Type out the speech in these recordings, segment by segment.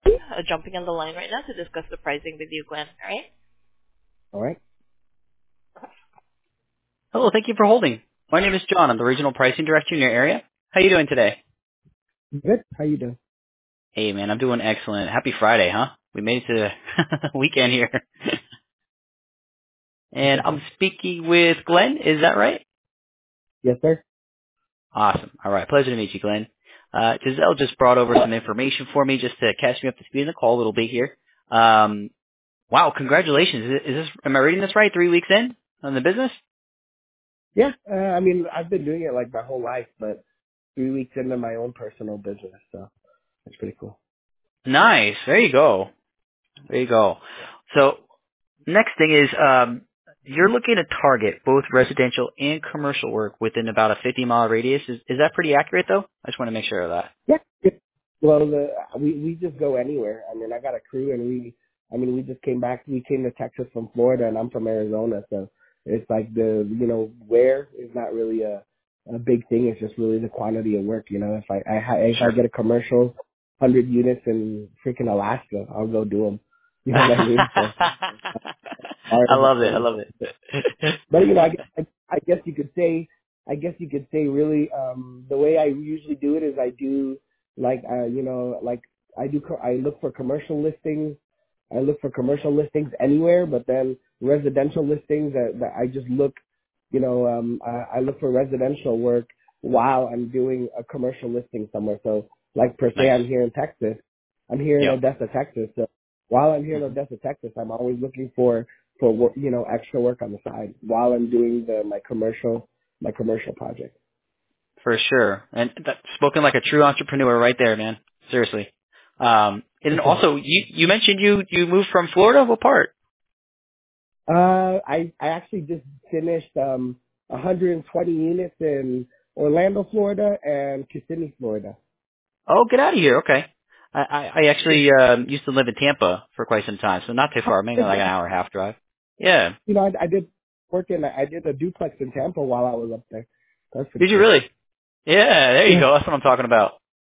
jumping on the line right now to discuss the pricing with you, Glenn. All right? All right. Hello, thank you for holding. My name is John. I'm the regional pricing director in your area. How you doing today? Good. How you doing? Hey, man, I'm doing excellent. Happy Friday, huh? We made it to the weekend here. And I'm speaking with Glenn. Is that right? Yes, sir. Awesome. All right. Pleasure to meet you, Glenn. Giselle just brought over some information for me just to catch me up to speed in the call a little bit here. Wow, congratulations. Am I reading this right? 3 weeks in on the business? Yeah. I mean, I've been doing it like my whole life, but 3 weeks into my own personal business, so that's pretty cool. Nice. There you go. There you go. So next thing is, you're looking to target both residential and commercial work within about a 50-mile radius. Is that pretty accurate, though? I just want to make sure of that. Yeah. Well, we just go anywhere. I mean, I got a crew, and we just came back. We came to Texas from Florida, and I'm from Arizona, so it's like where is not really a big thing. It's just really the quantity of work. If I Sure. get a commercial, 100 units in freaking Alaska, I'll go do them. You know what I mean? So, I love it. I love it. but I guess you could say, really, the way I usually do it is I do I look for commercial listings. I look for commercial listings anywhere, but then residential listings that I just look, I look for residential work while I'm doing a commercial listing somewhere. So like per se, Nice. I'm here in Texas. I'm here in Yep. Odessa, Texas. So while I'm here in Odessa, Texas, I'm always looking for work, extra work on the side while I'm doing my commercial project. For sure. And that's spoken like a true entrepreneur right there, man. Seriously. And also, you mentioned you moved from Florida. What part? I actually just finished 120 units in Orlando, Florida, and Kissimmee, Florida. Oh, get out of here. Okay. I actually used to live in Tampa for quite some time, so not too far. Maybe like an hour and a half drive. Yeah. I did I did a duplex in Tampa while I was up there. That's pretty Did you cool. really? Yeah, there you Yeah. go. That's what I'm talking about.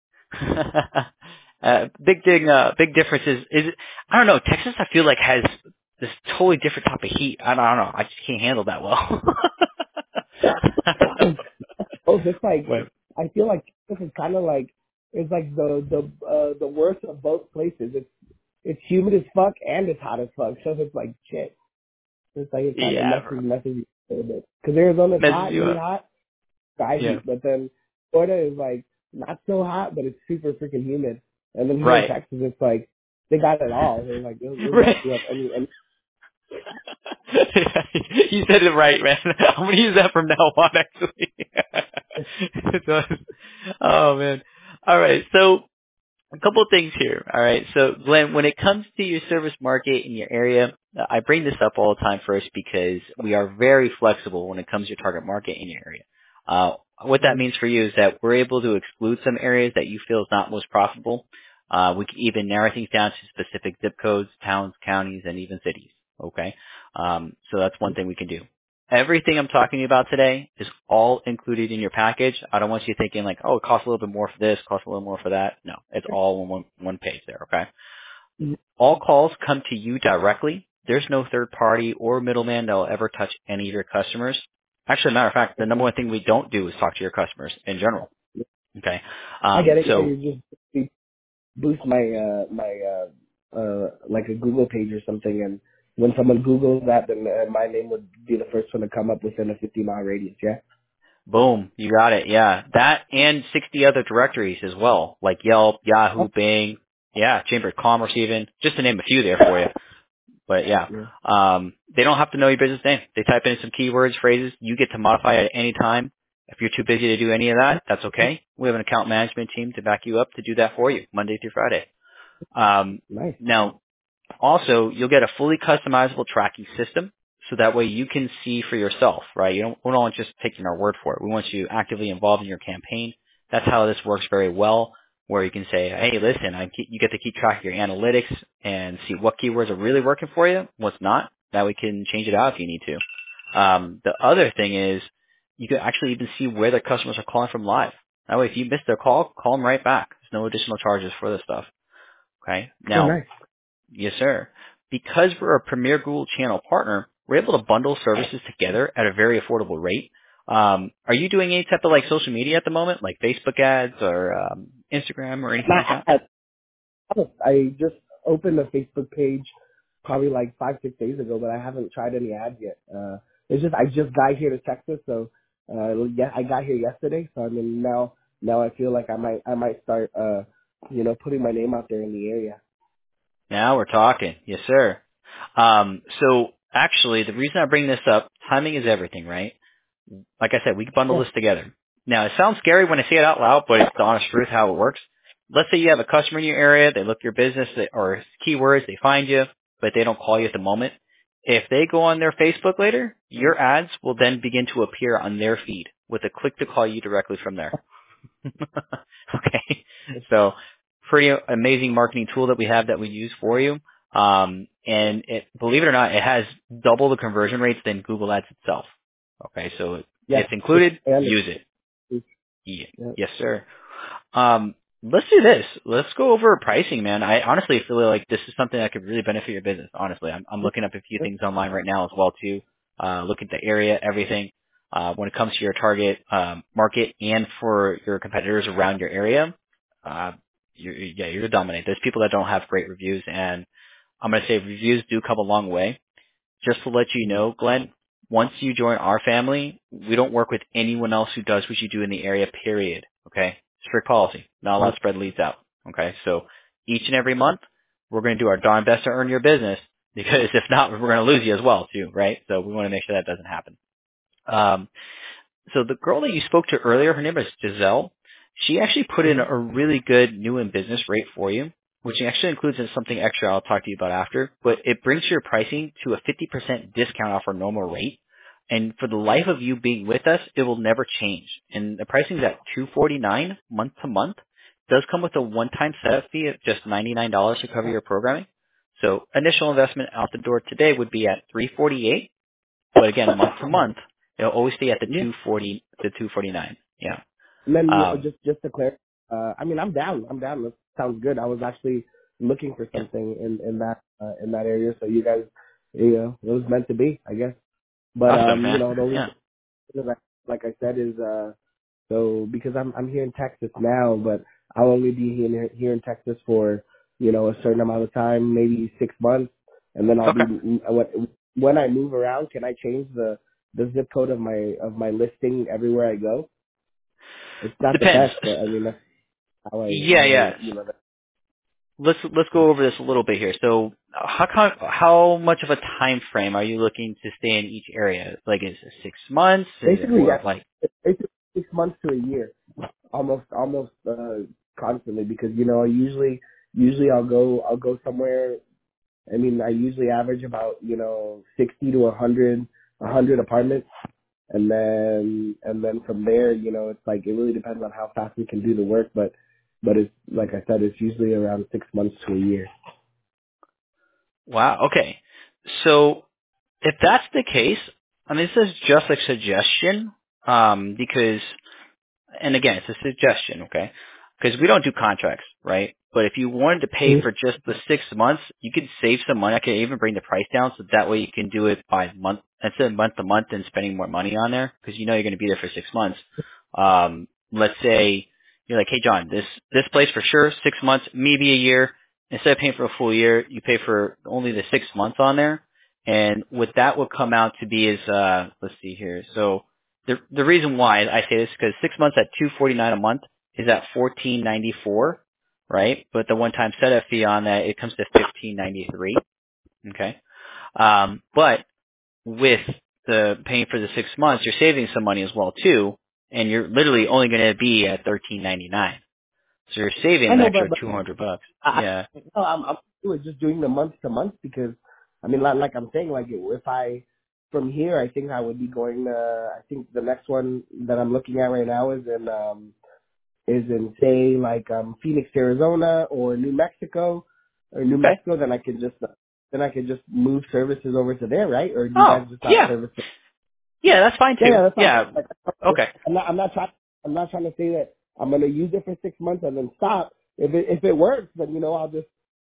Big difference is I don't know. Texas, I feel like has this totally different type of heat. I don't know. I just can't handle that well. I don't know. Oh, it's like Wait. I feel like this is kind of like it's like the worst of both places. It's humid as fuck and it's hot as fuck. So it's like shit. It's like it kind of Yeah, bro. messes you a little bit. Because Arizona's Messes hot, you really up. hot, sky Yeah. heat, but then Florida is like not so hot, but it's super freaking humid. And then here in Right. Texas, it's like they got it all. They're like they'll mess Right. you up any. You said it right, man. I'm gonna use that from now on, actually. It does. Oh man. All right. So a couple of things here. All right. So Glenn, when it comes to your service market in your area, I bring this up all the time first because we are very flexible when it comes to your target market in your area. What that means for you is that we're able to exclude some areas that you feel is not most profitable. We can even narrow things down to specific zip codes, towns, counties, and even cities. Okay. So that's one thing we can do. Everything I'm talking about today is all included in your package. I don't want you thinking like, oh, it costs a little bit more for this, costs a little more for that. No, it's all on one page there, okay? All calls come to you directly. There's no third party or middleman that will ever touch any of your customers. Actually, matter of fact, the number one thing we don't do is talk to your customers in general, okay? I get it. Yeah, So, you just boost my like a Google page or something, and when someone Googles that, then my name would be the first one to come up within a 50-mile radius. Yeah. boom, you got it, yeah. That and 60 other directories as well, like Yelp, Oh, Yahoo, Bing, yeah, Chamber of Commerce even, just to name a few there for you. But yeah, yeah. they don't have to know your business name. They type in some keywords, phrases. You get to modify it at any time. If you're too busy to do any of that, that's okay. We have an account management team to back you up to do that for you Monday through Friday. Nice. Now, also, you'll get a fully customizable tracking system, so that way you can see for yourself, right? We don't want just taking our word for it. We want you actively involved in your campaign. That's how this works very well, where you can say, hey, listen, you get to keep track of your analytics and see what keywords are really working for you, what's not. That we can change it out if you need to. The other thing is you can actually even see where the customers are calling from live. That way, if you miss their call them right back. There's no additional charges for this stuff. Okay. Oh, Now, nice. yes, sir. Because we're a premier Google channel partner, we're able to bundle services together at a very affordable rate. Are you doing any type of like social media at the moment, like Facebook ads or Instagram or anything like that? I just opened a Facebook page probably like 5-6 days ago, but I haven't tried any ads yet. It's just I just got here to Texas, so yeah, I got here yesterday. So I mean now I feel like I might start putting my name out there in the area. Now we're talking. Yes, sir. So actually, the reason I bring this up, timing is everything, right? Like I said, we can bundle Yeah. this together. Now, it sounds scary when I say it out loud, but it's the honest truth how it works. Let's say you have a customer in your area, they look your business or keywords, they find you, but they don't call you at the moment. If they go on their Facebook later, your ads will then begin to appear on their feed with a click to call you directly from there. Okay. So pretty amazing marketing tool that we have that we use for you. And believe it or not, it has double the conversion rates than Google Ads itself. Okay. So Yes. it's included. And Use it. it's, Yeah. yeah. Yes, sir. Let's do this. Let's go over pricing, man. I honestly feel like this is something that could really benefit your business. Honestly, I'm looking up a few things online right now as well too. Look at the area, everything. When it comes to your target market and for your competitors around your area, you're to dominate. There's people that don't have great reviews, and I'm gonna say reviews do come a long way. Just to let you know, Glenn, once you join our family, we don't work with anyone else who does what you do in the area, period. Okay? Strict policy. Not allowed to spread leads out. Okay? So each and every month, we're going to do our darn best to earn your business because if not, we're going to lose you as well, too, right? So we want to make sure that doesn't happen. So the girl that you spoke to earlier, her name is Giselle. She actually put in a really good new in business rate for you, which actually includes something extra I'll talk to you about after. But it brings your pricing to a 50% discount off our normal rate. And for the life of you being with us, it will never change. And the pricing is at $249 month to month. It does come with a one-time setup fee of just $99 to cover your programming. So initial investment out the door today would be at $348. But again, month to month, it'll always stay at the Yeah. 249. Yeah. And then Um, just to clarify, I mean I'm down. That sounds good. I was actually looking for yeah. something in that area, so you guys, it was meant to be, I guess. But Awesome, man. the only Yeah. thing that, like I said, is so because I'm here in Texas now, but I'll only be here in Texas for a certain amount of time, maybe 6 months, and then I'll be Okay. when I move around. Can I change the zip code of my listing everywhere I go? It's not the Depends. best, but I mean that's Yeah, how I yeah. Let's go over this a little bit here. So, how much of a time frame are you looking to stay in each area? Like, is it 6 months? Is it basically more of yeah, like? it's basically 6 months to a year, almost constantly because usually I'll go somewhere. I mean, I usually average about 60 to 100 apartments, and then from there, it's like it really depends on how fast we can do the work, but it's like I said, it's usually around 6 months to a year. Wow. Okay. So, if that's the case, I mean, this is just a suggestion, because and again, it's a suggestion, okay? Because we don't do contracts, right? But if you wanted to pay Mhm. for just the 6 months, you could save some money. I could even bring the price down so that way you can do it by month instead of month to month and spending more money on there because you know you're going to be there for 6 months. Let's say you're like, hey John, this place for sure 6 months, maybe a year. Instead of paying for a full year, you pay for only the 6 months on there. And what that would come out to be is, let's see here. So the reason why I say this is because 6 months at $249 a month is at $14.94, right? But the one-time setup fee on that it comes to $15.93. Okay, but with the paying for the 6 months, you're saving some money as well too, and you're literally only going to be at $13.99. So you're saving I an know, extra but $200. I Yeah. no, I'm doing just doing the month to month because I mean, like I'm saying, like if I from here, I think I would be going. I think the next one that I'm looking at right now is in say like Phoenix, Arizona, or New Mexico, Okay. then I could just move services over to there, right? Or do you guys Oh, just not yeah. service? Yeah, that's fine Yeah, too. that's fine. Yeah. Like, Okay. I'm not trying to say that I'm gonna use it for 6 months and then stop. If it works, then I'll just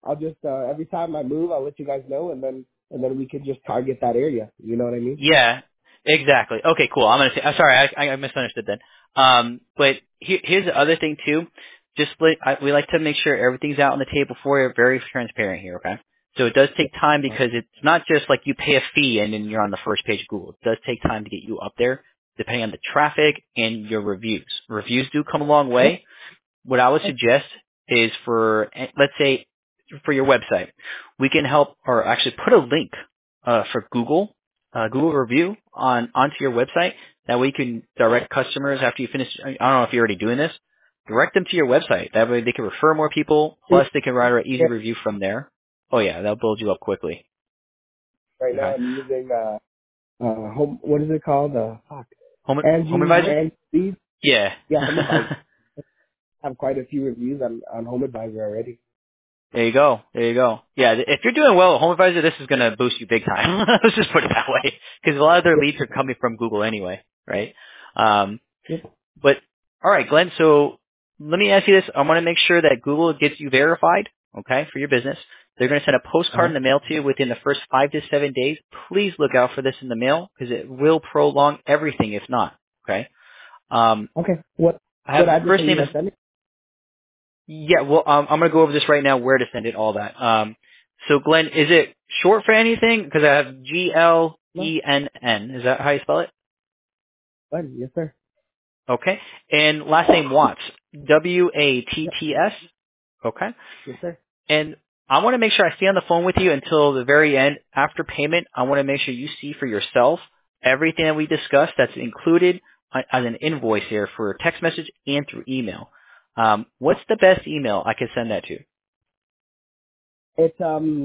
I'll just every time I move, I'll let you guys know, and then we can just target that area. You know what I mean? Yeah, exactly. Okay, cool. I'm gonna say. I'm sorry, I misunderstood then. But here's the other thing too. We like to make sure everything's out on the table for you. Very transparent here. Okay. So it does take time because it's not just like you pay a fee and then you're on the first page of Google. It does take time to get you up there, depending on the traffic and your reviews. Reviews do come a long way. What I would suggest is for, let's say, for your website, we can help or actually put a link for Google review onto your website. That way you can direct customers after you finish. I don't know if you're already doing this. Direct them to your website. That way they can refer more people. Plus they can write an easy Yeah. review from there. Oh yeah, that'll build you up quickly. Right now Okay. I'm using home. What is it called? Fuck. Home Advisor. Angie. Yeah. Yeah, Home Advisor. I have quite a few reviews on Home Advisor already. There you go. There you go. Yeah, if you're doing well at Home Advisor, this is going to boost you big time. Let's just put it that way. Because a lot of their Yep. leads are coming from Google anyway, right? Um, Yep. but, all right, Glenn, so let me ask you this. I want to make sure that Google gets you verified, okay, for your business. They're going to send a postcard in the mail to you within the first 5 to 7 days. Please look out for this in the mail because it will prolong everything if not, okay? Okay. What I have address are first you name is gonna send it? Yeah, well, I'm going to go over this right now, where to send it, all that. So, Glenn, is it short for anything? Because I have No. Glenn. Is that how you spell it? Fine. Yes, sir. Okay. And last name Watts. Yep. Watts. Okay. Yes, sir. And I want to make sure I stay on the phone with you until the very end. After payment, I want to make sure you see for yourself everything that we discussed that's included as an invoice here for text message and through email. What's the best email I can send that to? It's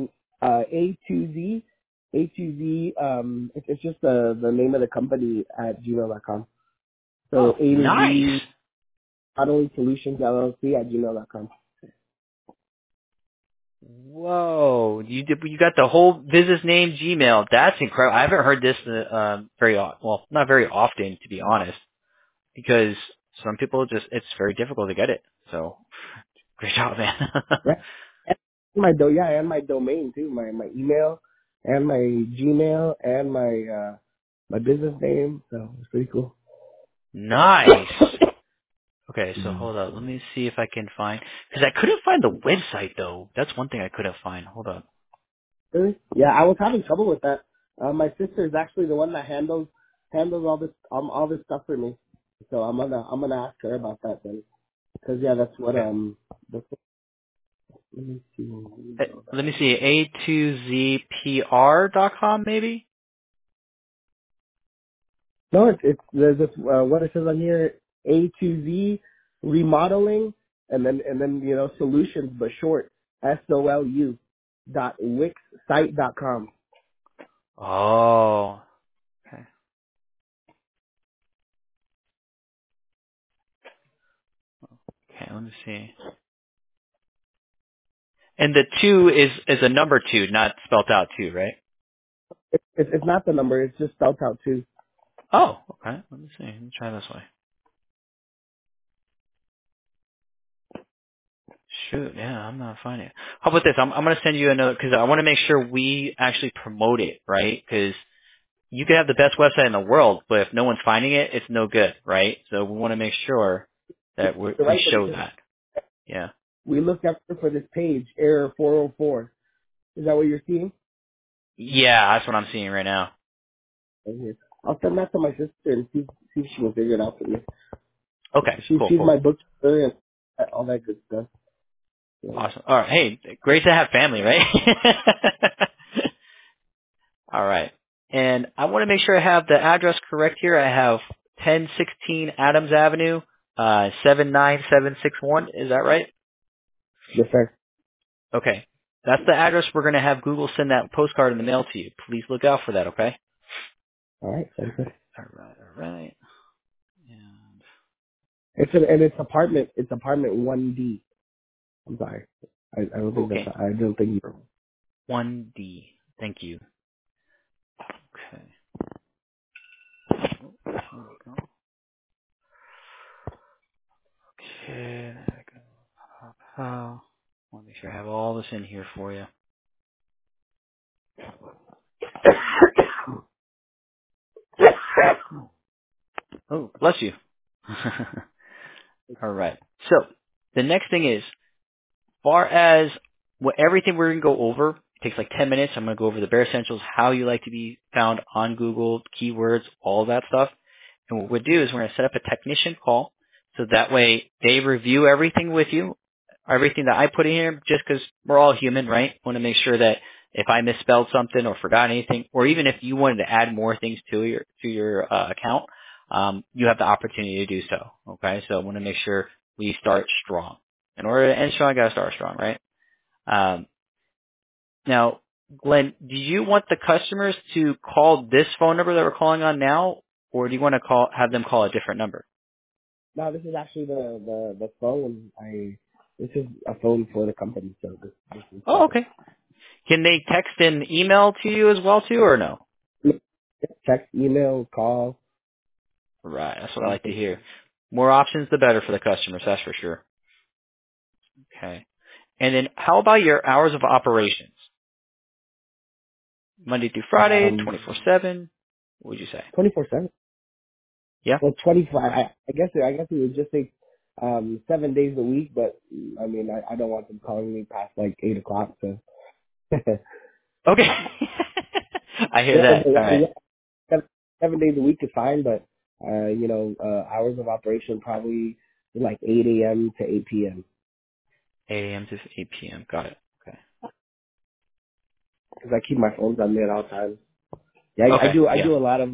A2Z it's just the name of the company at gmail.com. So Oh, A to nice. Z Modeling Solutions LLC at gmail.com. Whoa, you got the whole business name Gmail. That's incredible. I haven't heard this not very often, to be honest, because some people it's very difficult to get it. So great job, man. Yeah. And and my domain too, my email and my Gmail and my business name. So it's pretty cool. Nice. Okay, so Mhm. hold up. Let me see if I can find because I couldn't find the website though. That's one thing I couldn't find. Hold up. Really? Yeah, I was having trouble with that. My sister is actually the one that handles all this stuff for me. So I'm gonna ask her about that then. Cause yeah, that's what Okay. that's what, let me see. Let me go Let back. me see. A2ZPR.com maybe. No, it's there's this what it says on here, A to Z remodeling, and then solutions, but short, SOLU .wixsite.com. Oh. Okay. Okay. Let me see. And the two is a number two, not spelt out two, right? It's not the number, it's just spelled out too. Oh, okay. Let me see. Let me try this way. Shoot, yeah, I'm not finding it. How about this? I'm going to send you another because I want to make sure we actually promote it, right? Because you can have the best website in the world, but if no one's finding it, it's no good, right? So we want to make sure that You're we right, but show that. Yeah. we looked up for this page, error 404. Is that what you're seeing? Yeah, that's what I'm seeing right now. Right here. I'll send that to my sister and see if she can figure it out for me. Okay, cool, She's cool. my bookkeeper and all that good stuff. So. Awesome. All right. Hey, great to have family, right? All right. And I want to make sure I have the address correct here. I have 1016 Adams Avenue, 79761. Is that right? Yes, sir. Okay. That's the address we're going to have Google send that postcard in the mail to you. Please look out for that, okay? All right, sounds good. All right. And It's apartment. It's apartment 1D. I'm sorry. I don't think okay. I don't think you. 1D. Thank you. Okay. There we go. Okay. There we go. want to make sure I have all this in here for you. Oh, bless you. All right. So the next thing is, far as everything we're going to go over, it takes like 10 minutes. I'm going to go over the bare essentials, how you like to be found on Google, keywords, all that stuff. And what we'll do is we're going to set up a technician call so that way they review everything with you, everything that I put in here, just because we're all human, right? Want to make sure that if I misspelled something or forgot anything, or even if you wanted to add more things to your account, you have the opportunity to do so. Okay, so I want to make sure we start strong. In order to end strong, I got to start strong, right? Now, Glenn, do you want the customers to call this phone number that we're calling on now, or do you want to have them call a different number? No, this is actually the phone. This is a phone for the company, so this is Oh, okay. Can they text and email to you as well too, or no? text, email, call, Right, that's what I like to anything. hear. More options, the better for the customers, that's for sure. Okay. And then how about your hours of operations? Monday through Friday, 24/7? What would you say? 24/7. Yeah? Well, 25. I guess it would just take 7 days a week, but I mean, I don't want them calling me past like 8 o'clock. So Okay. I hear yeah, that. All right. 7 days a week is fine, but hours of operation probably like 8 a.m. to 8 p.m. 8 a.m. to 8 p.m. Got it. Okay. because I keep my phones on me at all times. Yeah, I Okay. do. I Yeah. do a lot of.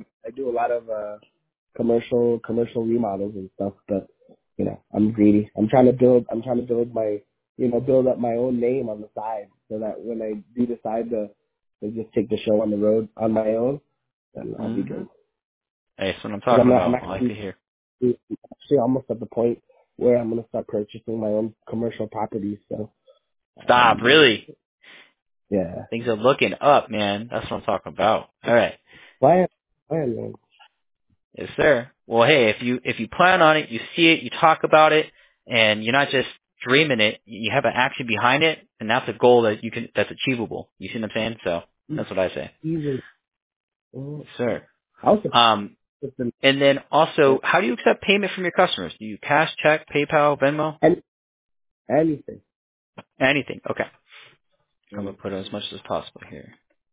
Commercial remodels and stuff, but I'm greedy. I'm trying to build my build up my own name on the side so that when I do decide to just take the show on the road on my own, then I'll be Mm-hmm. good. Hey, that's what I'm Because talking I'm about. I like to actually hear. almost at the point where I'm gonna start purchasing my own commercial properties. So Stop. Really? yeah, Things are looking up, man. That's what I'm talking about. All right. plan, man. Yes, sir. Well, hey, if you plan on it, you see it, you talk about it, and you're not just dreaming it, you have an action behind it, and that's a goal that's achievable. You see what I'm saying? So that's what I say. Easy. Yes, sir. I was Um, surprised and then also, how do you accept payment from your customers? Do you cash, check, PayPal, Venmo? anything. Anything. Okay. I'm gonna put Anything. as much as possible here.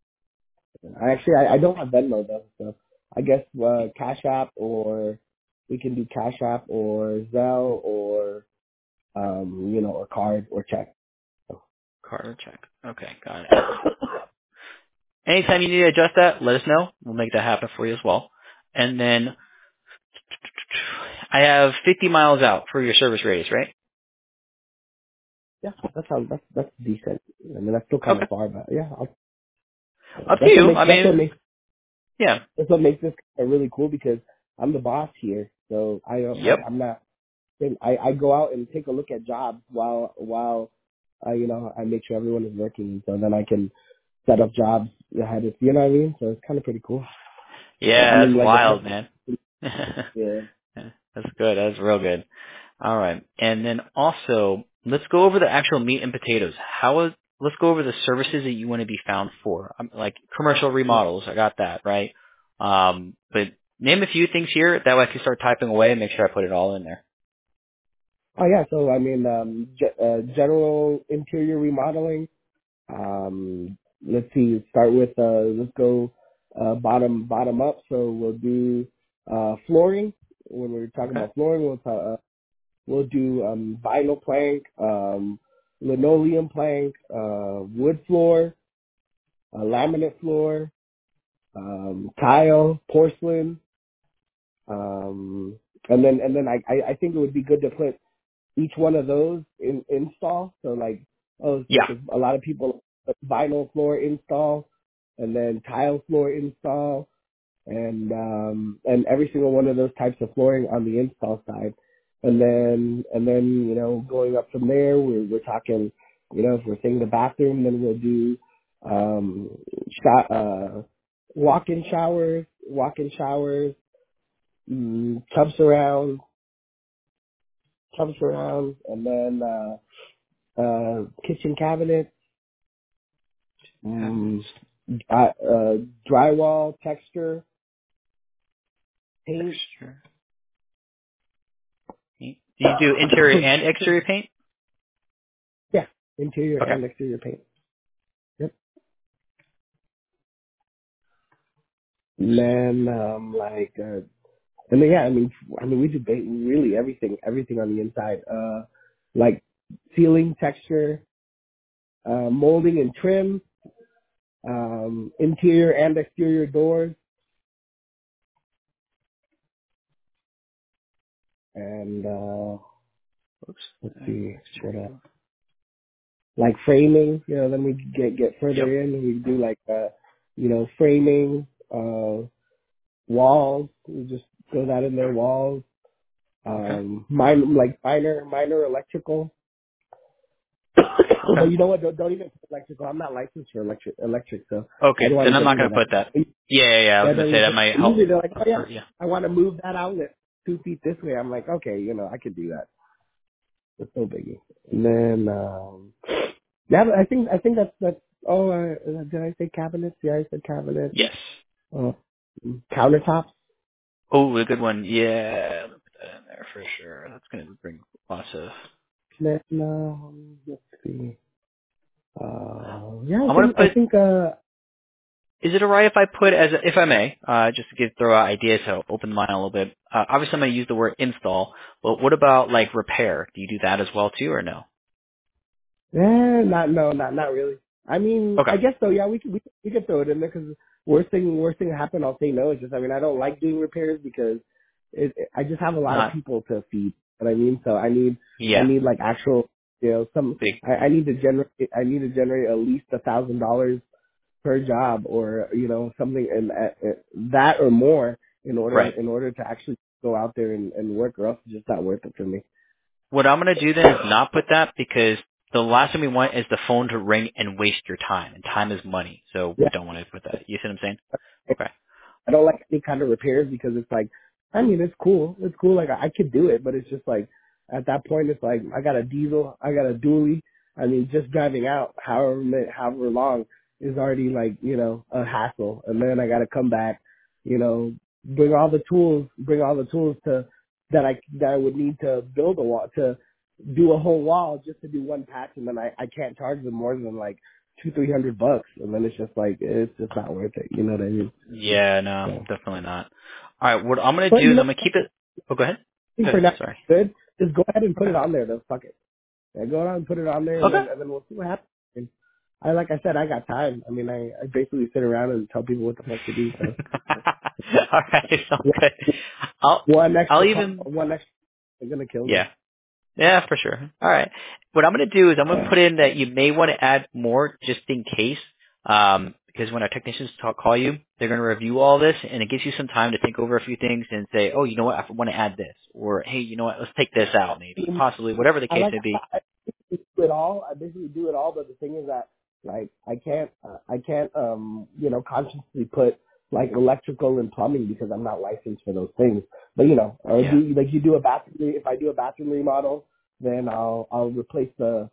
I don't have Venmo though, so I guess Cash App, or we can do Cash App or Zelle or or card or check. So. Card or check. Okay, got it. Anytime you need to adjust that, let us know. We'll make that happen for you as well. And then I have 50 miles out for your service radius, right? Yeah, that's decent. I mean that's still kind of Okay. far, but yeah, Up to you. I that's what mean, makes yeah. this really cool because I'm the boss here, so Yep. I'm not. I go out and take a look at jobs while I make sure everyone is working, so then I can set up jobs ahead of, you know what I mean? So it's kind of pretty cool. I'm Yeah, in that's like wild, man. yeah. That's good. That's real good. All right. And then also, let's go over the actual meat and potatoes. Let's go over the services that you want to be found for. Like commercial remodels. I got that, right? But name a few things here. That way I can start typing away and make sure I put it all in there. Oh yeah, so I mean, general interior remodeling. Let's see, start with let's go bottom up. So we'll do flooring. When we're talking Okay. about flooring, we'll do vinyl plank, linoleum plank, wood floor, laminate floor, tile, porcelain, and then I think it would be good to put each one of those in install. So like, Yeah. because a lot of people put vinyl floor install, and then tile floor install, and every single one of those types of flooring on the install side, and then going up from there, we're talking, if we're saying the bathroom, then we'll do um, walk-in showers, tubs surround, and then kitchen cabinets, Cabinets, drywall, texture, paint. texture, paint. Do you do interior and exterior paint? Yeah, interior Okay. and exterior paint. Yep. And then and then, yeah, I mean, we do really everything on the inside. Like ceiling texture, molding and trim, interior and exterior doors, and Oops. let's see what else. Exterior. Like framing. Then we get Yep. further in, and we do like framing, walls. We just throw that in there, walls. Okay. Minor electrical. But Okay. you know what? Don't even put electrical. I'm not licensed for electric, so I Okay. don't want Then to I'm get not into going to put that. that. Yeah. I was Yeah, going to say that might help. usually they're like, oh yeah, Yeah. I want to move that outlet 2 feet this way. I'm like, okay, I could do that. It's no biggie. And then, yeah, I think that's. Oh, did I say cabinets? Yeah, I said cabinets. Yes. Uh, Countertops. Oh, a good one. Yeah. Let me put that in there for sure. That's going to bring lots of. Then, let's see. Yeah, I'm going to I put. think. Is it alright if I put if I may, just to throw out ideas to open the mind a little bit? Obviously, I'm going to use the word install, but what about like repair? Do you do that as well too, or no? Not really. I mean, Okay. I guess so. Yeah, we could throw it in there because worst thing that happen, I'll say no. It's just, I don't like doing repairs because I just have a lot of Not. people to feed. What I mean, so I Yeah. need like actual, some. Big. I need to generate at least $1,000 per job, or something, and that or more Right. in order to actually go out there and work, or else it's just not worth it for me. What I'm going to do then is not put that because the last thing we want is the phone to ring and waste your time, and time is money, so we Yeah. don't want to put that. You see what I'm saying? Okay. I don't like any kind of repairs because it's like, it's cool. It's cool. Like I could do it, but it's just like at that point, it's like I got a diesel, I got a dually. Just driving out however long is already like a hassle, and then I got to come back, bring all the tools to that I would need to build a wall, to do a whole wall just to do one patch, and then I can't charge them more than like $200-300, and then it's just like it's just not worth it. You know what I mean? Yeah, no, So, definitely not. All right, what I'm going to but do is I'm going to keep it. Oh, go ahead. I think Go for ahead. now, Sorry. good. Just go ahead and put Okay. it on there. Though, fuck it. Yeah, go ahead and put it on there, Okay. and then we'll see what happens. And like I said, I got time. I basically sit around and tell people what the fuck to do. So All right, sounds good. I'll one I'll extra call, even one extra, is gonna kill me. yeah. Yeah, for sure. All right. What I'm going to do is I'm going to put in that you may want to add more just in case, because when our technicians call you, they're going to review all this, and it gives you some time to think over a few things and say, oh, you know what, I want to add this, or hey, you know what, let's take this out, maybe, possibly, whatever the I case like may be. I do it all. I basically do it all, but the thing is that like I can't consciously put like electrical and plumbing because I'm not licensed for those things. But or Yeah. you do a bathroom. If I do a bathroom remodel, then I'll replace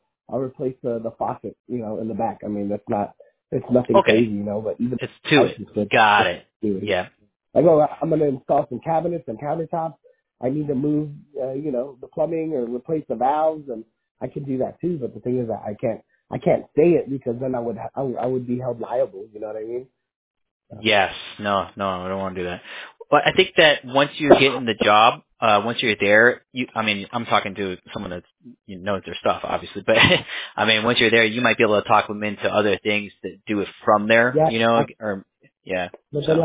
the faucet in the back. It's nothing Okay. crazy, but even It's to it. licensed for Got it. do it. Yeah. Like, oh, I'm going to install some cabinets and countertops. I need to move, the plumbing or replace the valves, and I can do that too. But the thing is that I can't say it because then I would be held liable. You know what I mean? So, Yes. No, I don't want to do that. But I think that once you get in the job, once you're there, I'm talking to someone that knows their stuff, obviously, but once you're there, you might be able to talk them into other things that do it from there, yeah. or, yeah, But then so,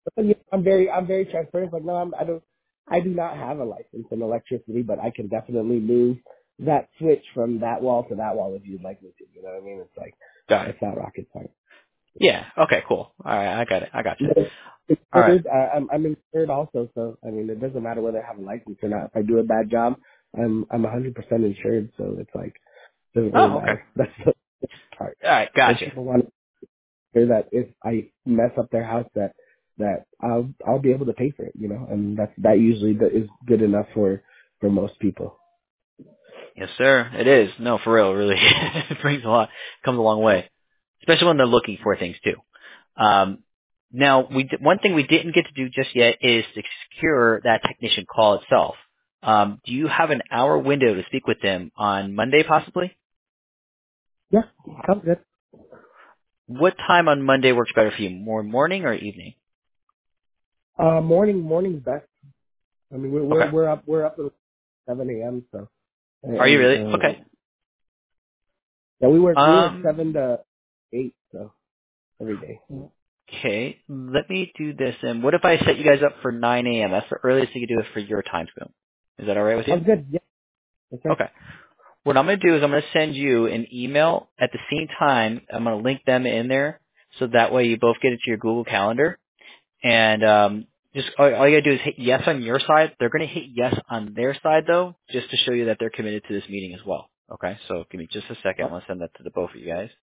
I'm very transparent. Like, no, I do not have a license in electricity, but I can definitely move that switch from that wall to that wall if you'd like me to. You know what I mean? It's like, got it. it's not rocket science. Yeah, okay, cool. Alright, I got it. I got you. But it's Alright. third, I'm insured also, so it doesn't matter whether I have a license or not. If I do a bad job, I'm 100% insured, so it's like doesn't really Oh, okay. matter. That's the part. Alright, So gotcha. people want to hear that if I mess up their house, that I'll be able to pay for it, and that usually is good enough for most people. Yes, sir. It is. No, for real, really. It brings a lot, comes a long way. Especially when they're looking for things too. Now, one thing we didn't get to do just yet is to secure that technician call itself. Do you have an hour window to speak with them on Monday possibly? Yeah, sounds good. What time on Monday works better for you? More morning or evening? Morning's best. I mean, Okay. we're up at 7 a.m. So, Are you and really? Okay. yeah, we work Um, 7 to 8, so every day. okay. Let me do this. And what if I set you guys up for 9 a.m.? That's the earliest you can do it for your time zone. Is that all right with you? Sounds good. Yeah. Okay. Okay. What I'm going to do is I'm going to send you an email at the same time. I'm going to link them in there so that way you both get it to your Google Calendar. And just all you got to do is hit yes on your side. They're going to hit yes on their side, though, just to show you that they're committed to this meeting as well. Okay? So give me just a second. I'm going to send that to the both of you guys.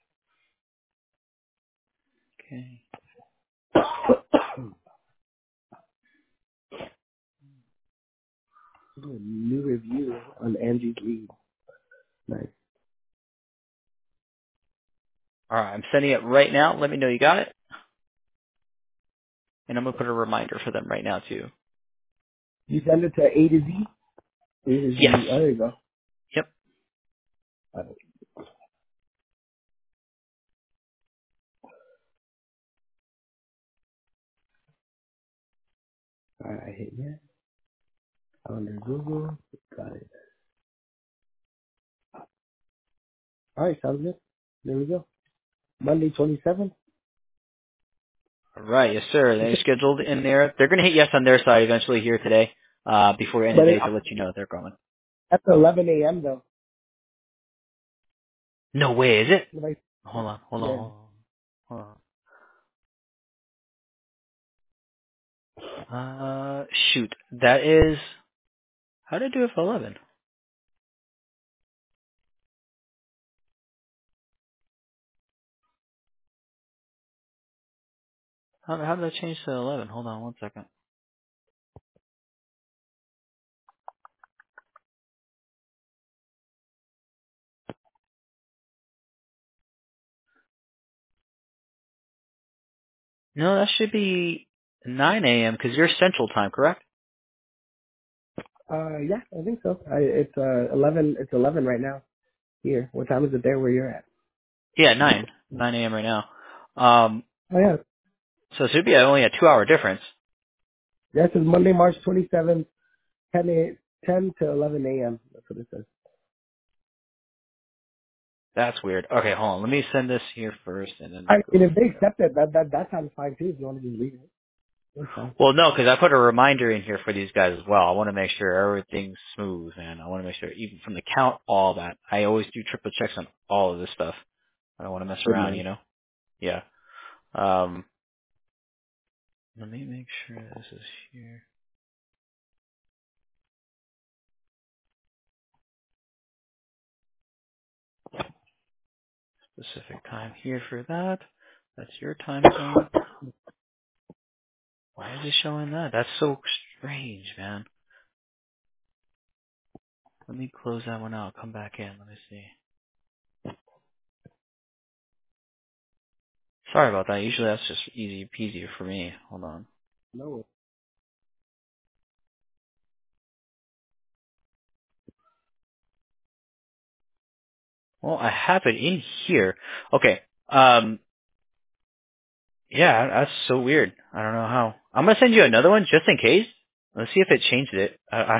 Okay. New review on Angie's Lead. Nice. All right. I'm sending it right now. Let me know you got it. And I'm going to put a reminder for them right now, too. You send it to A to Z? A to Z. Yes. Oh, there you go. Yep. All right, I hit yes. Under Google. Got it. All right, sounds good. There we go. Monday 27th. All right. Yes, sir. They're scheduled in there. They're going to hit yes on their side eventually here today before the end of But the day to let you know they're going. that's 11 a.m. though. No way, is it? Like, Hold on. Hold on. yeah. Hold on. Hold on. Shoot. That is. How did I do it for 11? How did I change to 11? Hold on one second. No, that should be 9 a.m. because you're Central Time, correct? Yeah, I think so. It's 11. It's 11 right now here. What time is it there where you're at? Yeah, 9. 9 a.m. right now. Oh yeah. So it should be only a 2-hour difference. This is Monday, March 27th, 10 to 11 a.m. That's what it says. That's weird. Okay, hold on. Let me send this here first and then I go mean, if from they there. accept it, that sounds fine too. If you want to just leave it, that's fine. Well, no, because I put a reminder in here for these guys as well. I want to make sure everything's smooth, man. I want to make sure, even from the count, all that. I always do triple checks on all of this stuff. I don't want to mess Good around, man. you know? Yeah. Um, let me make sure this is here. Specific time here for that. That's your time zone. Why is it showing that? That's so strange, man. Let me close that one out. Come back in. Let me see. Sorry about that. Usually that's just easy peasy for me. Hold on. No. Well, I have it in here. Okay. Yeah, that's so weird. I don't know how. I'm gonna send you another one just in case. Let's see if it changed it.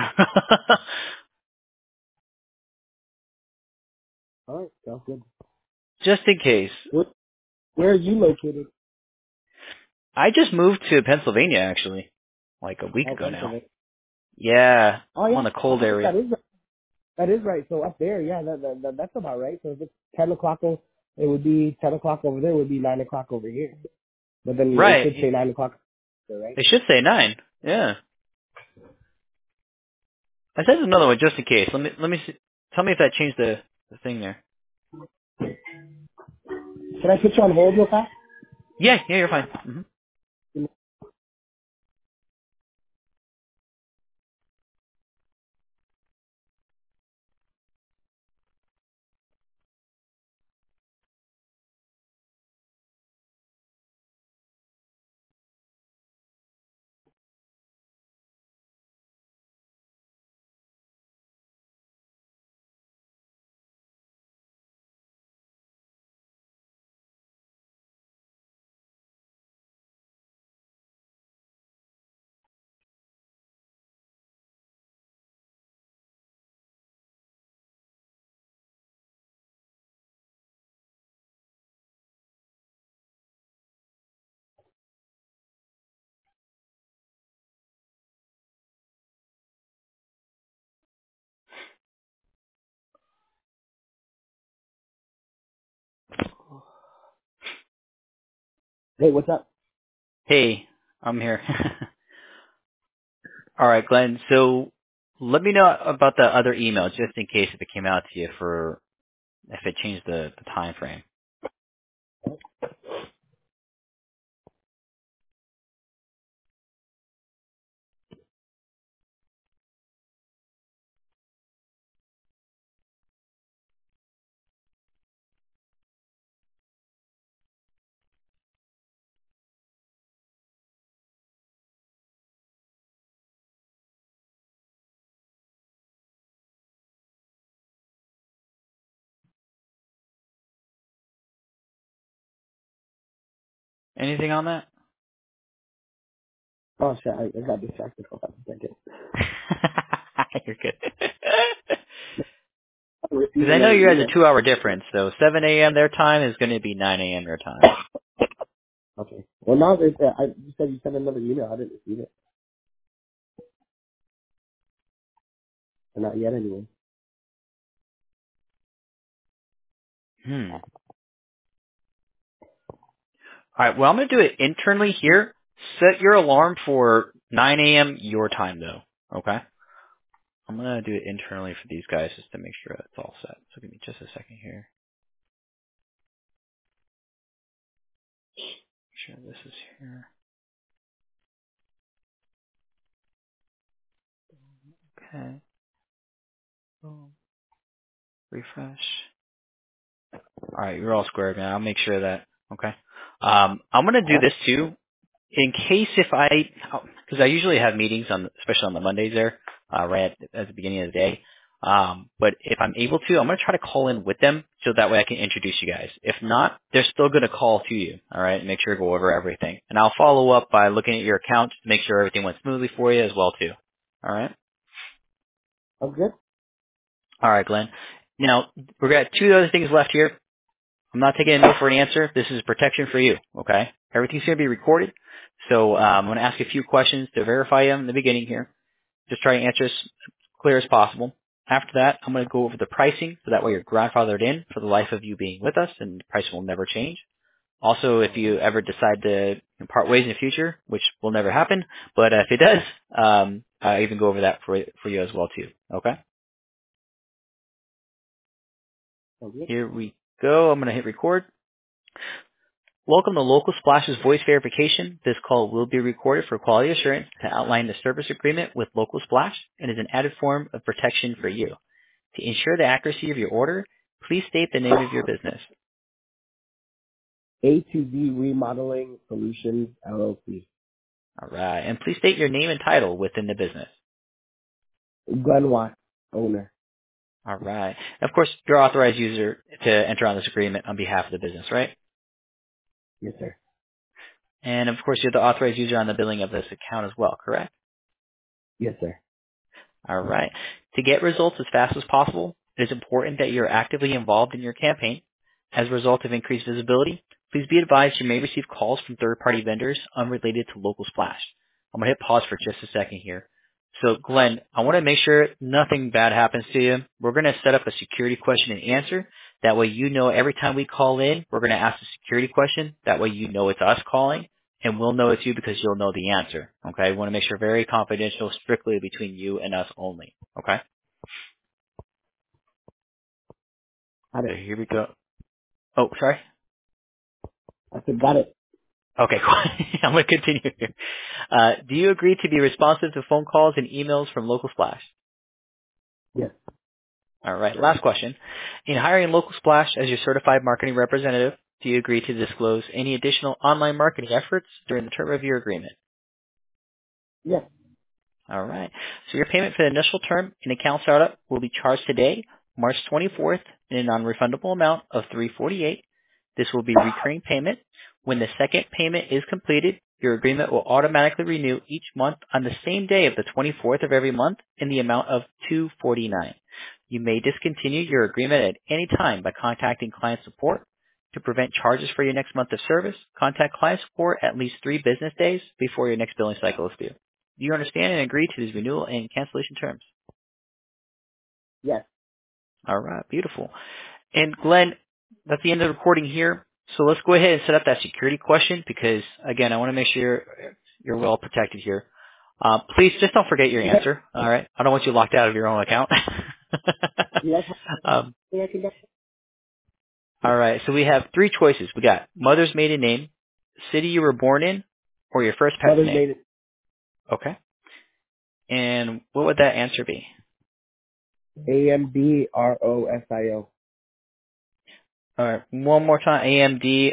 All right, sounds good. Just in case. Where are you located? I just moved to Pennsylvania actually, like a week Oh, ago now. Pennsylvania. Yeah, Oh I'm yeah, on the cold I think area. that is right. That is right. So up there, yeah, that's about right. So if it's 10 o'clock, it would be 10 o'clock over there. It would be 9 o'clock over here. But then it should say Right. 9 o'clock, there, right? They should say 9. Yeah. I said another one just in case. Let me see. Tell me if that changed the thing there. Can I put you on hold real fast? Yeah, you're fine. Hey, what's up? Hey, I'm here. All right, Glenn. So let me know about the other email just in case if it came out to you for if it changed the time frame. Anything on that? Oh shit, I got distracted. Hold on a second. You're good. I Because received I know another you guys are email. 2 hour difference, so 7 a.m. their time is going to be 9 a.m. your time. Okay. Well, now that you said you sent another email, I didn't receive it. And not yet, anyway. Hmm. All right. Well, I'm going to do it internally here. Set your alarm for 9 a.m. your time, though. Okay. I'm going to do it internally for these guys just to make sure it's all set. So give me just a second here. Make sure this is here. Okay. Boom. Refresh. All right. You're all squared, man. I'll make sure of that. Okay. I'm going to do this too. In case if because I usually have meetings especially on the Mondays there, right at the beginning of the day. But if I'm able to, I'm going to try to call in with them so that way I can introduce you guys. If not, they're still going to call to you, all right, and make sure to go over everything. And I'll follow up by looking at your account to make sure everything went smoothly for you as well too. All right? I'm good. All right, Glenn. Now, we've got two other things left here. I'm not taking a no for an answer. This is protection for you, okay? Everything's going to be recorded. So I'm going to ask you a few questions to verify you in the beginning here. Just try to answer as clear as possible. After that, I'm going to go over the pricing so that way you're grandfathered in for the life of you being with us and the price will never change. Also, if you ever decide to part ways in the future, which will never happen, but if it does, I even go over that for you as well too. Okay? I'm good. Here we go. I'm going to hit record. Welcome to Local Splash's voice verification. This call will be recorded for quality assurance to outline the service agreement with Local Splash and is an added form of protection for you. To ensure the accuracy of your order, please state the name of your business. A to Z Remodeling Solutions LLC. All right. And please state your name and title within the business. Glenn Watt, owner. All right. Of course, you're authorized user to enter on this agreement on behalf of the business, right? Yes, sir. And of course, you're the authorized user on the billing of this account as well, correct? Yes, sir. All right. To get results as fast as possible, it is important that you're actively involved in your campaign. As a result of increased visibility, please be advised you may receive calls from third-party vendors unrelated to Local Splash. I'm going to hit pause for just a second here. So, Glenn, I want to make sure nothing bad happens to you. We're going to set up a security question and answer. That way you know every time we call in, we're going to ask a security question. That way you know it's us calling and we'll know it's you because you'll know the answer. Okay? We want to make sure very confidential, strictly between you and us only. Okay? Got So it. here we go. Oh, sorry. I said, got it. Okay, cool. I'm going to continue here. Do you agree to be responsive to phone calls and emails from Local Splash? Yes. All right. Last question. In hiring Local Splash as your certified marketing representative, do you agree to disclose any additional online marketing efforts during the term of your agreement? Yes. All right. So your payment for the initial term and account startup will be charged today, March 24th, in a non-refundable amount of $348. This will be recurring payment. When the second payment is completed, your agreement will automatically renew each month on the same day of the 24th of every month in the amount of $249. You may discontinue your agreement at any time by contacting client support. To prevent charges for your next month of service, contact client support at least 3 business days before your next billing cycle is due. Do you understand and agree to these renewal and cancellation terms? Yes. All right, beautiful. And Glenn, that's the end of the recording here. So let's go ahead and set up that security question because, again, I want to make sure you're well protected here. Please just don't forget your Okay. answer. All right. I don't want you locked out of your own account. Yes. um, I can do- all right. So we have three choices. We got mother's maiden name, city you were born in, or your first pet's Mother's name. made it. Okay. And what would that answer be? AMBROSIO. All right. One more time. AMD.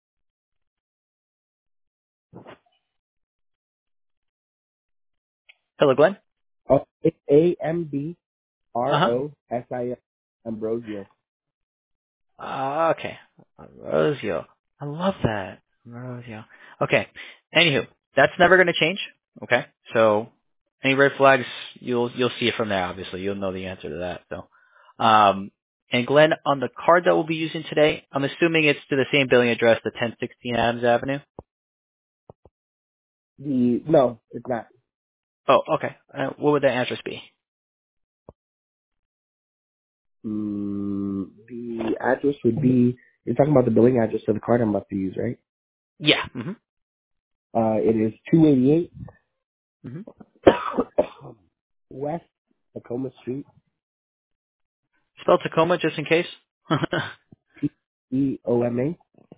Hello, Glenn. Oh, it's Uh-huh. AMBROSIO. Ambrosio. Okay. Ambrosio. I love that. Ambrosio. Okay. Anywho, that's never going to change. Okay. So any red flags, you'll see it from there. Obviously, you'll know the answer to that. So, and Glenn, on the card that we'll be using today, I'm assuming it's to the same billing address, the 1016 Adams Avenue. No, it's not. Oh, okay. What would that address be? The address would be, you're talking about the billing address of the card I'm about to use, right? Yeah. Mm-hmm. It is 288 Mm-hmm. West Tacoma Street, Spell Tacoma just in case. EOMA.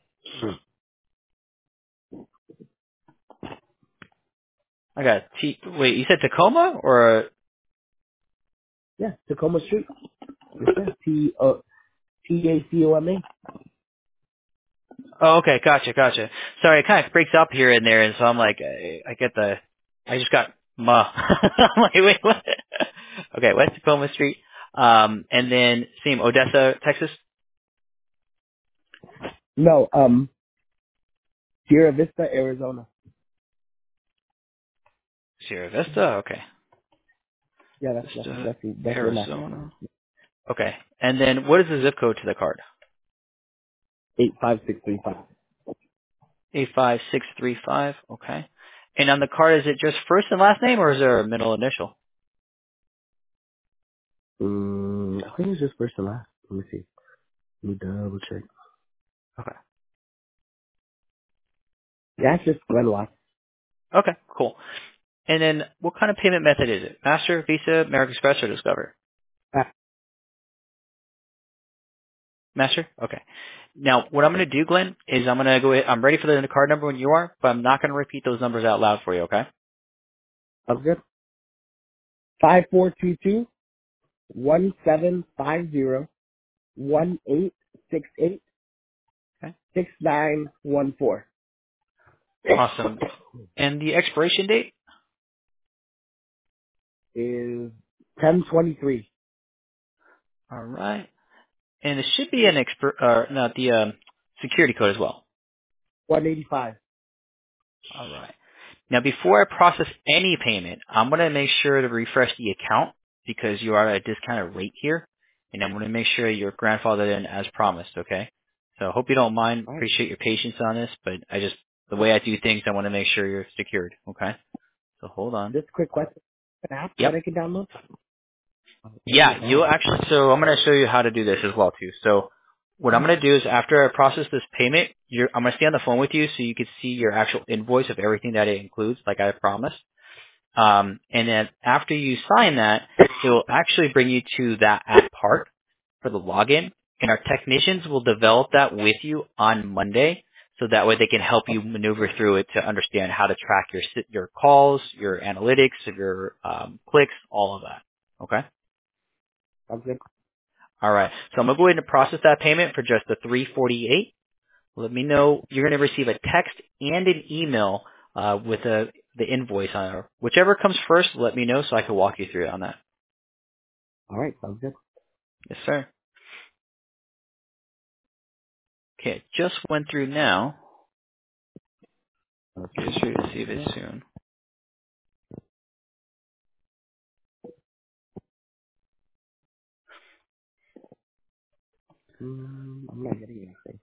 I got Wait, you said Tacoma or? Yeah, Tacoma Street. It says TACOMA. Oh, okay, gotcha. Sorry, it kind of breaks up here and there, and so I'm like, I just got ma. I'm like, wait, what? Okay, West Tacoma Street, and then same Odessa, Texas, No, Sierra Vista, Arizona. Sierra Vista. Okay, Yeah, Vista, that's where my Arizona. Okay, and then what is the zip code to the card? 85635. 85635. Okay, and on the card, is it just first and last name, or is there a middle initial? I think it's just first and last. Let me see. Let me double check. Okay. Yeah, it's just Glenn Watts. Okay, cool. And then what kind of payment method is it? Master, Visa, American Express, or Discover? Ah, Master? Okay. Now, what I'm going to do, Glenn, is I'm going to go ahead. I'm ready for the card number when you are, but I'm not going to repeat those numbers out loud for you, okay? I'm good. 5422 1750 1868 Okay. 6914. Awesome. And the expiration date? Is 1023. All right. And it should be an not the security code as well. 185. All right. Now, before I process any payment, I'm going to make sure to refresh the account because you are at a discounted rate here, and I'm going to make sure you're grandfathered in as promised, okay? So I hope you don't mind. All right. Appreciate your patience on this, but the way I do things, I want to make sure you're secured, okay? So hold on. Just a quick question. An app that Yep. I can download? Yeah, you'll actually, so I'm going to show you how to do this as well, too. So what I'm going to do is after I process this payment, I'm going to stay on the phone with you so you can see your actual invoice of everything that it includes, like I promised. And then after you sign that, it will actually bring you to that app part for the login. And our technicians will develop that with you on Monday, so that way they can help you maneuver through it to understand how to track your calls, your analytics, your clicks, all of that. Okay. I'm good. All right. So I'm gonna go ahead and process that payment for just the 348. Let me know. You're going to receive a text and an email with the invoice on it. Whichever comes first, let me know so I can walk you through it on that. All right, sounds good. Yes, sir. Okay, just went through now. You Okay. should receive it soon. I'm not getting anything.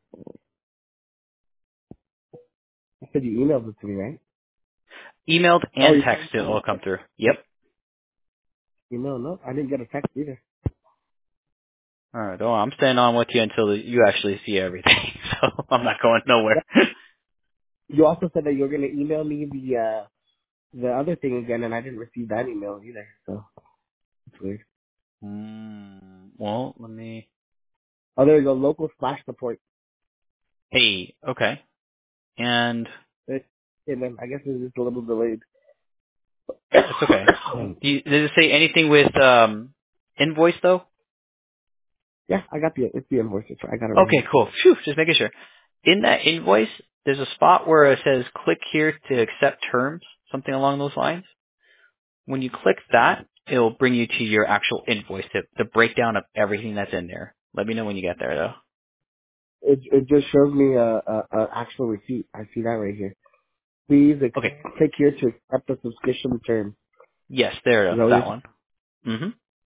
You said you emailed it to me, right? Emailed Oh, and you text it will come through. Yep. email? No, I didn't get a text either. All right. Well, I'm staying on with you until you actually see everything. So I'm not going nowhere. You also said that you were gonna email me the other thing again, and I didn't receive that email either. So it's weird. Well, let me. Oh, there you go. Local splash support. Hey. Okay. And And then I guess it's just a little delayed. it's okay. Does it say anything with invoice though? Yeah, I got it's the invoice. I got it right Okay, here. cool. Phew, just making sure. In that invoice, there's a spot where it says click here to accept terms, something along those lines. When you click that, it'll bring you to your actual invoice, the breakdown of everything that's in there. Let me know when you get there, though. It just shows me a actual receipt. I see that right here. Please Okay. click here to accept the subscription term. Yes, there it Is is. that what That you're one. Mm-hmm.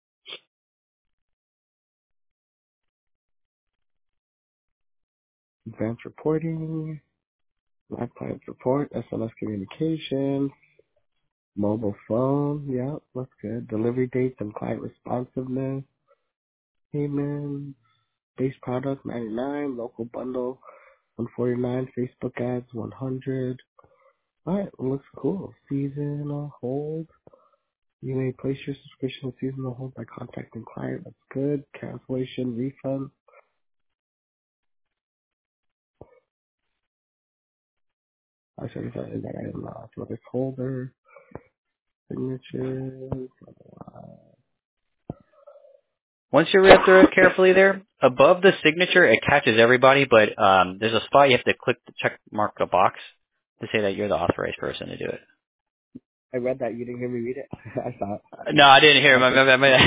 advanced reporting, live client support, SMS communication, mobile phone. Yeah, that's good. Delivery dates and client responsiveness, payment, base product 99, local bundle 149, Facebook ads 100. All right, looks cool. Seasonal hold. You may place your subscription on seasonal hold by contacting client. That's good. Cancellation, refund. I should have said that I am not. So this holder, signatures. Once you read through it carefully there, above the signature, it catches everybody, but there's a spot you have to click the check mark the box to say that you're the authorized person to do it. I read that. You didn't hear me read it. I saw it. No, I didn't hear him. Okay.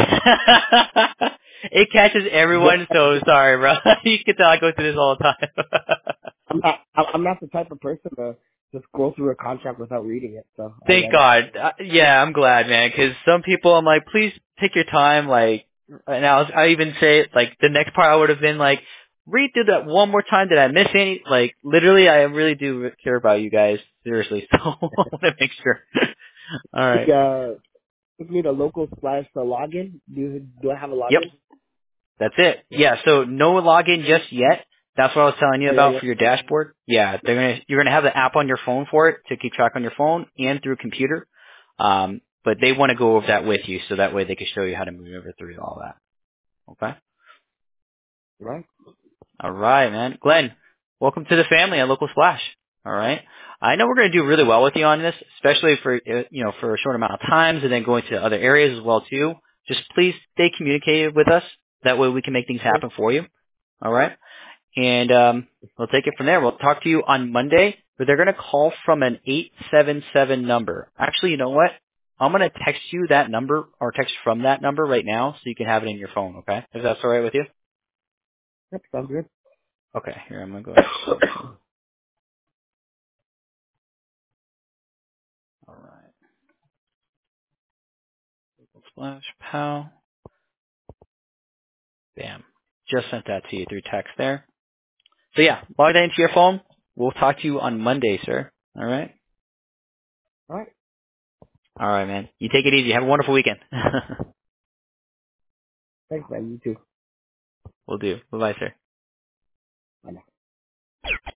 It catches Yeah, everyone, so sorry, bro. You can tell I go through this all the time. I'm not the type of person to just scroll through a contract without reading it. So I Thank read it. God. Yeah, I'm glad, man, because some people, I'm like, please take your time, like, and I even say, like, the next part I would have been like, read through that one more time. Did I miss any? Like, literally, I really do care about you guys, seriously, so I want to make sure. All right. Give me the local slash the login. Do I have a Yep. login? That's it. Yeah, so no login just yet. That's what I was telling you Oh, yeah, about yeah. for your dashboard. Yeah, you're gonna have the app on your phone for it to keep track on your phone and through computer. But they want to go over that with you so that way they can show you how to maneuver through all that. Okay? Right. All right, man. Glenn, welcome to the family at Local Splash. All right. I know we're going to do really well with you on this, especially for for a short amount of times, and then going to other areas as well too. Just please stay communicated with us. That way we can make things Sure. happen for you. All right. And we'll take it from there. We'll talk to you on Monday, but they're going to call from an 877 number. Actually, you know what? I'm going to text you that number or text from that number right now so you can have it in your phone, okay? If that's all right with you? Yep, sounds good. Okay, here, I'm going to go ahead and text you. All right. Splash, pal. Bam. Just sent that to you through text there. So yeah, log that into your phone. We'll talk to you on Monday, sir. All right? All right. All right, man. You take it easy. Have a wonderful weekend. Thanks, man. You too. We'll do. Bye-bye, sir. Bye now.